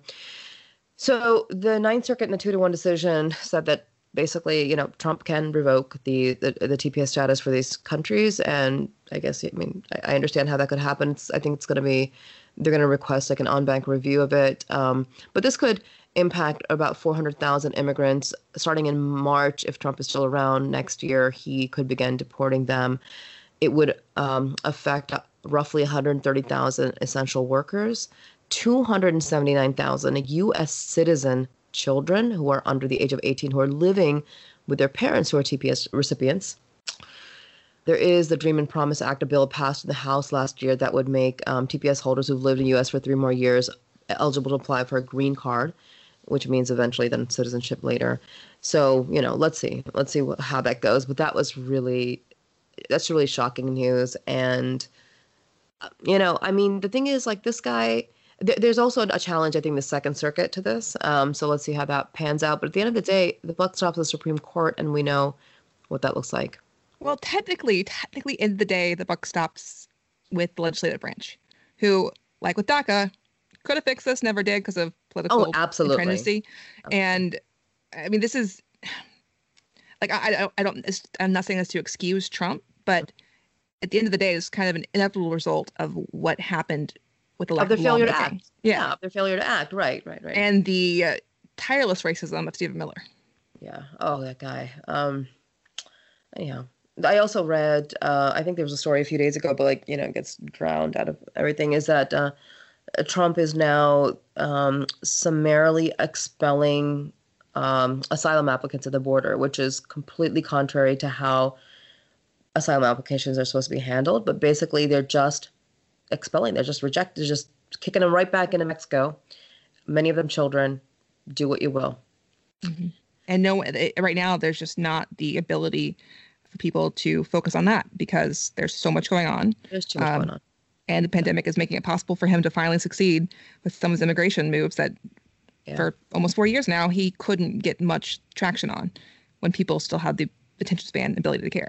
So the Ninth Circuit in a 2-1 decision said that basically, Trump can revoke the TPS status for these countries. And I guess, I understand how that could happen. I think it's going to be, they're going to request like an en-banc review of it. But this could impact about 400,000 immigrants starting in March. If Trump is still around next year, he could begin deporting them. It would affect roughly 130,000 essential workers, 279,000 U.S. citizen children who are under the age of 18 who are living with their parents who are TPS recipients. There is the Dream and Promise Act, a bill passed in the House last year that would make TPS holders who've lived in the U.S. for 3 more years eligible to apply for a green card, which means eventually then citizenship later. So, let's see how that goes. But that's really shocking news. And, the thing is, like, this guy, there's also a challenge, I think, the Second Circuit to this. So let's see how that pans out. But at the end of the day, the buck stops at the Supreme Court, and we know what that looks like. Well, technically, end of the day, the buck stops with the legislative branch, who, like with DACA, could have fixed this, never did because of political intransigency. And I mean, this is like, I'm not saying this to excuse Trump, but at the end of the day, it's kind of an inevitable result of what happened with the lack of their failure to act. Yeah, of their failure to act. Right. And the tireless racism of Stephen Miller. Yeah. Oh, that guy. Anyhow, I also read, I think there was a story a few days ago, but it gets drowned out of everything, is that Trump is now summarily expelling asylum applicants at the border, which is completely contrary to how asylum applications are supposed to be handled. But basically, they're just expelling. They're just rejected. They're just kicking them right back into Mexico. Many of them children. Do what you will. Mm-hmm. And right now, there's just not the ability for people to focus on that because there's so much going on. There's too much going on. And the pandemic is making it possible for him to finally succeed with some of his immigration moves that for almost 4 years now, he couldn't get much traction on when people still had the attention span and ability to care.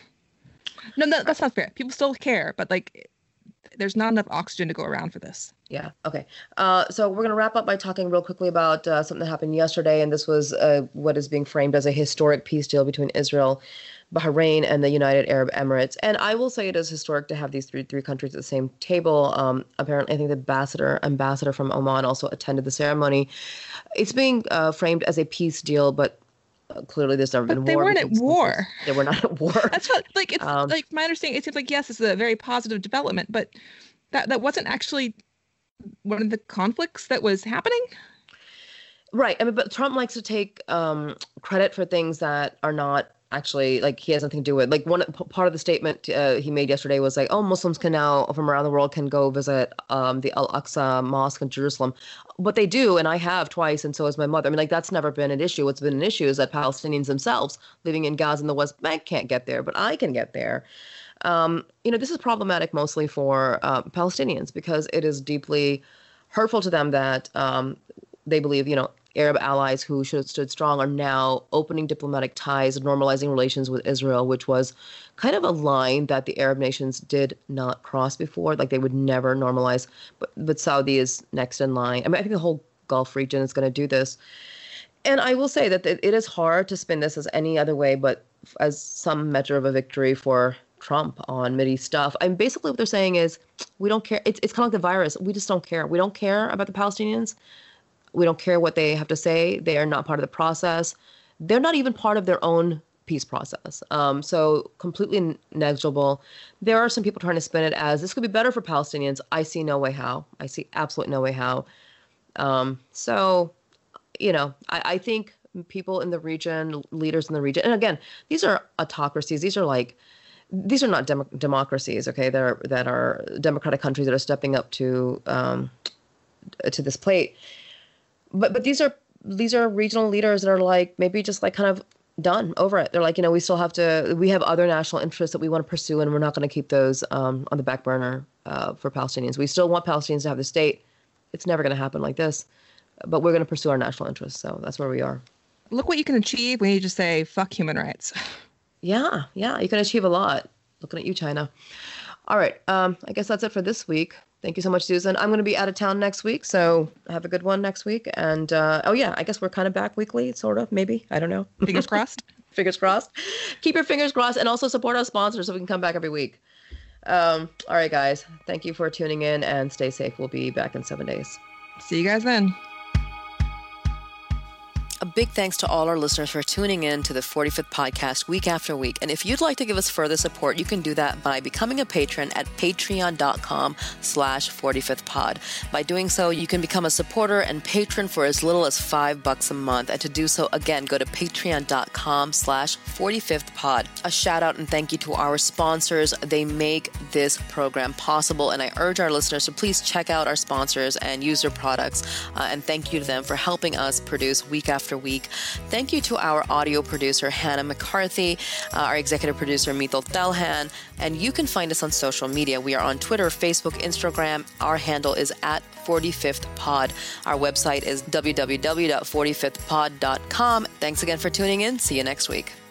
No, that's not fair. People still care, but there's not enough oxygen to go around for this. Yeah. Okay. So we're going to wrap up by talking real quickly about something that happened yesterday. And this was what is being framed as a historic peace deal between Israel, Bahrain, and the United Arab Emirates. And I will say it is historic to have these three countries at the same table. Apparently, I think the ambassador from Oman also attended the ceremony. It's being framed as a peace deal, but clearly there's never been war. They weren't at war. They were not at war. That's what, it's like my understanding. It seems like, yes, it's a very positive development, but that wasn't actually one of the conflicts that was happening. Right. I mean, but Trump likes to take credit for things that are not actually, he has nothing to do with. Part of the statement he made yesterday was Muslims can now, from around the world, can go visit the Al-Aqsa Mosque in Jerusalem. But they do, and I have twice, and so has my mother. I mean, that's never been an issue. What's been an issue is that Palestinians themselves living in Gaza and the West Bank can't get there, but I can get there. This is problematic mostly for Palestinians because it is deeply hurtful to them that they believe, Arab allies who should have stood strong are now opening diplomatic ties, normalizing relations with Israel, which was kind of a line that the Arab nations did not cross before. They would never normalize. But Saudi is next in line. I mean, I think the whole Gulf region is going to do this. And I will say that it is hard to spin this as any other way, but as some measure of a victory for Trump on Mideast stuff. And basically what they're saying is, we don't care. It's kind of like the virus. We just don't care. We don't care about the Palestinians. We don't care what they have to say. They are not part of the process. They're not even part of their own peace process. So completely negligible. There are some people trying to spin it as this could be better for Palestinians. I see no way how. I see absolutely no way how. So, I think people in the region, leaders in the region, and again, these are autocracies. These are not democracies, okay? That are democratic countries that are stepping up to this plate. But these are regional leaders that are like maybe just like kind of done over it. They're like, we have other national interests that we want to pursue, and we're not going to keep those on the back burner for Palestinians. We still want Palestinians to have the state. It's never going to happen like this, but we're going to pursue our national interests. So that's where we are. Look what you can achieve when you just say, fuck human rights. Yeah, you can achieve a lot. Looking at you, China. All right, I guess that's it for this week. Thank you so much, Susan. I'm going to be out of town next week, so have a good one next week. And, I guess we're kind of back weekly, sort of, maybe. I don't know. Fingers crossed. Fingers crossed. Keep your fingers crossed, and also support our sponsors so we can come back every week. All right, guys. Thank you for tuning in, and stay safe. We'll be back in 7 days. See you guys then. A big thanks to all our listeners for tuning in to the 45th podcast week after week. And if you'd like to give us further support, you can do that by becoming a patron at patreon.com/45thpod. By doing so, you can become a supporter and patron for as little as $5 a month. And to do so, again, go to patreon.com/45thpod. A shout out and thank you to our sponsors. They make this program possible. And I urge our listeners to please check out our sponsors and use their products. And thank you to them for helping us produce week after week. Thank you to our audio producer, Hannah McCarthy, our executive producer, Mithil Thelhan, and you can find us on social media. We are on Twitter, Facebook, Instagram. Our handle is at 45thpod. Our website is www.45thpod.com. Thanks again for tuning in. See you next week.